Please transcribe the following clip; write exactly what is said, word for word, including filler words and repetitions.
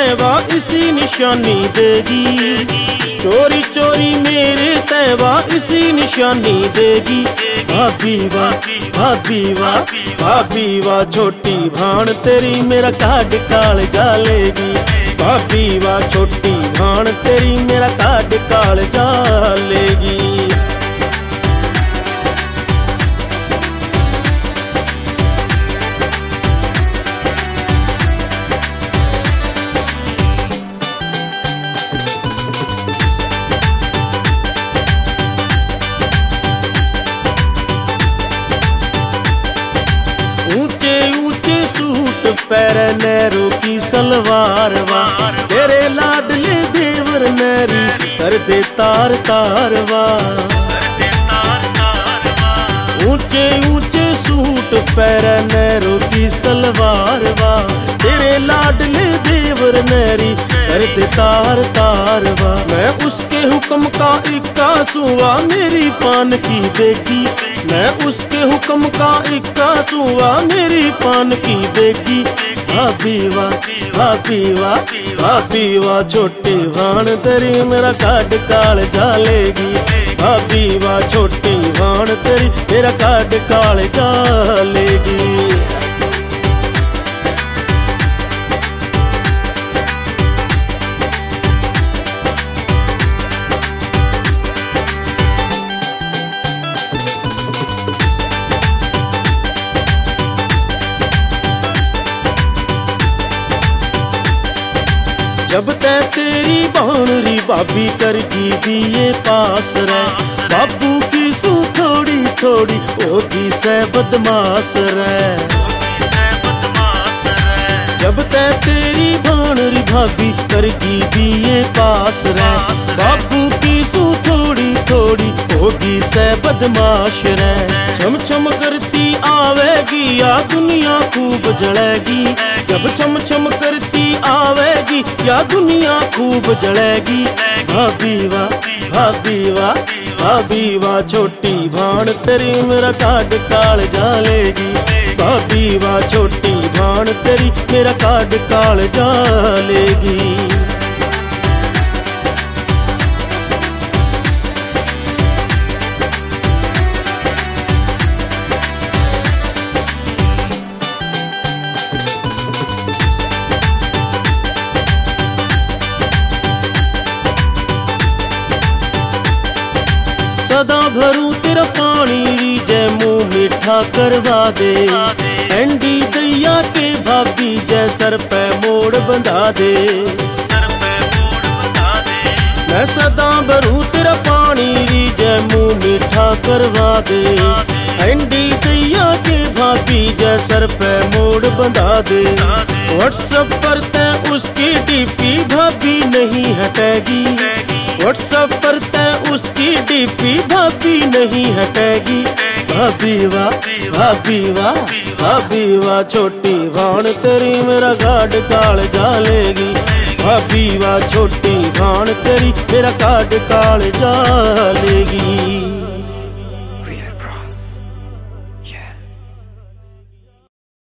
तैवा इसी निशानी देगी, चोरी चोरी मेरे तैवा इसी निशानी देगी। भाभी वाह भाभी वाह भाभी वाह छोटी भाण तेरी मेरा काट काल जालेगी। भाभी वाह छोटी भाण तेरी मेरा काट काल जालेगी। ऊंचे ऊंचे सूट पैर नैरो की सलवार वा, तेरे लाडले देवर नैरी कर दे तार तार वा। ऊंचे ऊंचे सूट पैर नैरो की सलवार वा, तेरे लाडले देवर नैरी कर दे तार तार वा। मैं उसके हुक्म का इक्का सुआ मेरी पान की बेटी, मैं उसके हुक्म का इक्का सुआ मेरी पान की बेटी। भाभी वाह भाभी वाह भाभी वाह छोटी भाण तेरी मेरा काट काल जालेगी। भाभी वाह छोटी भाण तेरी मेरा काट काल जालेगी। जब तै तेरी बाणरी भाभी करगी दिए पास रह, बाबू की सू थोड़ी थोड़ी होगी से बदमाश रह। जब तै तेरी बाणरी भाभी करगी दिए पास रह, बाबू की सू थोड़ी थोड़ी होगी से बदमाश रह। छम छम करती आवेगी या दुनिया खूब जलेगी, जब छम छम करती आवेगी या दुनिया खूब जलेगी। भाभी वाह भाभी वाह भाभी वाह छोटी भाण तेरी मेरा काट काल जालेगी। भाभी वाह छोटी भाण तेरी मेरा काट काल जालेगी। सदा भरू तेरा पानी जय मुँह मीठा करवा दे, एंडी दैया के भाभी जय सर पे मोड़ बंधा दे। मैं सदा भरू तेरा पानी जय मुँह मीठा करवा दे, एंडी दैया के भाभी जय सर पे मोड़ बंधा दे। व्हाट्सएप पर तय उसकी डीपी भाभी नहीं हटेगी, व्हाट्सएप पर तय उसकी डीपी भाभी नहीं हटेगी। भाभी वाह भाभी वाह भाभी वाह छोटी भाण तेरी मेरा काट काल जालेगी। भाभी वाह छोटी भाण तेरी मेरा काट काल जालेगी।